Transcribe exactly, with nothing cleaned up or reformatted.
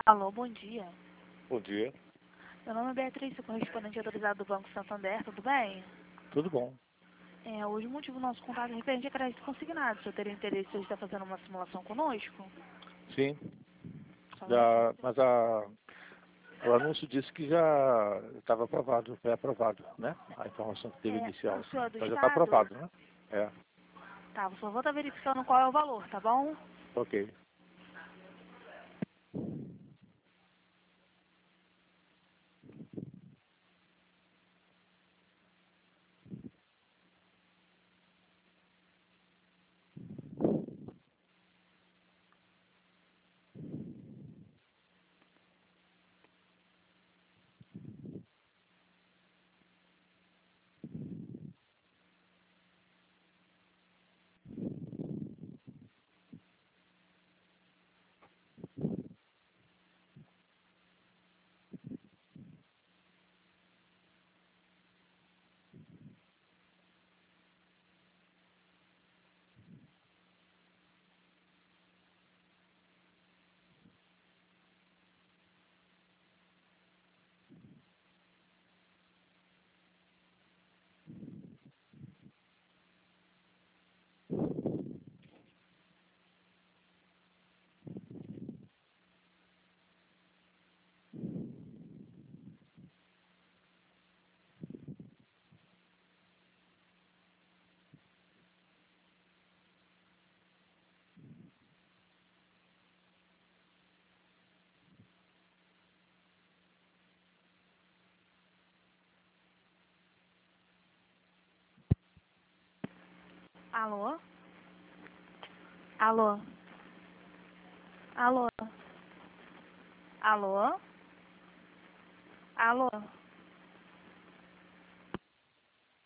Alô, bom dia. Bom dia. Meu nome é Beatriz, sou correspondente autorizado do Banco Santander, tudo bem? Tudo bom? É, hoje o motivo do nosso contato é referente a crédito consignado. O senhor teria interesse em estar fazendo uma simulação conosco? Sim. Somente? Já, mas a, o anúncio disse que já estava aprovado, foi aprovado, né? A informação que teve É, o inicial. senhor é do Então já está Estado? aprovado, né? É, Tá, eu só vou estar verificando qual é o valor, tá bom? ok. Alô? Alô? Alô? Alô? Alô?